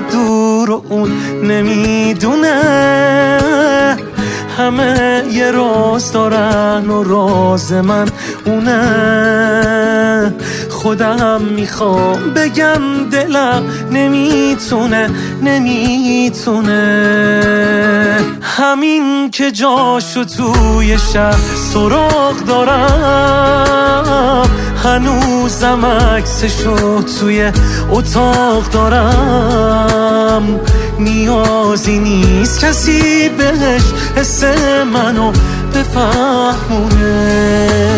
چقدر دور و اون نمیدونه. همه یه راز دارن و راز من اونه. خودم میخوام بگم دلم نمیتونه. همین که جاشو توی شهر سراغ دارم، هنوزم عکسشو توی اتاق دارم. نیازی نیست کسی بهش حس منو بفهمونه.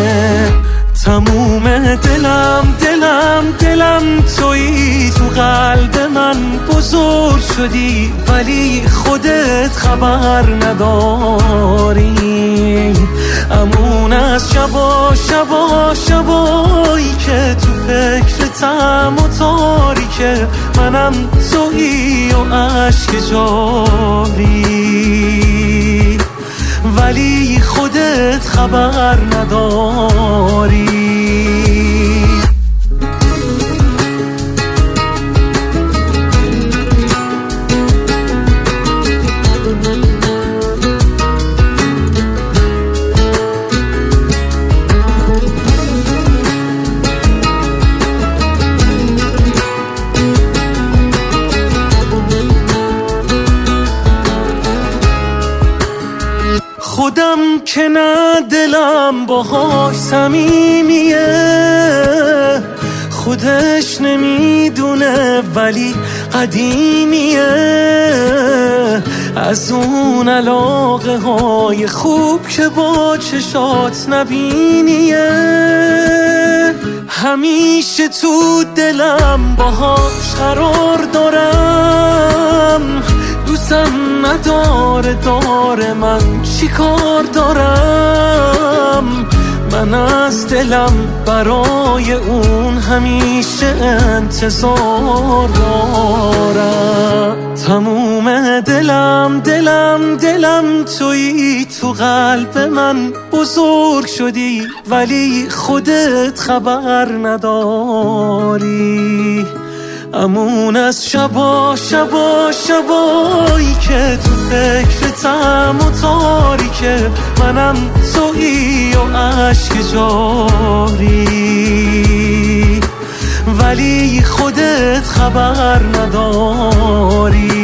تموم دلم تویی، تو قلب من بزرگ شدی ولی خودت خبر نداری. امون از شبایی که تو فکرتم و تاریکه، منم تویی و عشق جاری ولی خودت خبر نداری. خودم که نه دلم باهاش صمیمیه، خودش نمیدونه ولی قدیمیه. از اون علاقه های خوب که با چشات نبینیه. همیشه تو دلم باهاش قرار دارم. دوستم نداره من چی کار دارم. من از دلم برای اون همیشه انتظار دارم. تموم دلم تویی، تو قلب من بزرگ شدی ولی خودت خبر نداری. امون از شبایی که تو فکرتم و تاریکه، منم تویی و عشق جاری ولی خودت خبر نداری.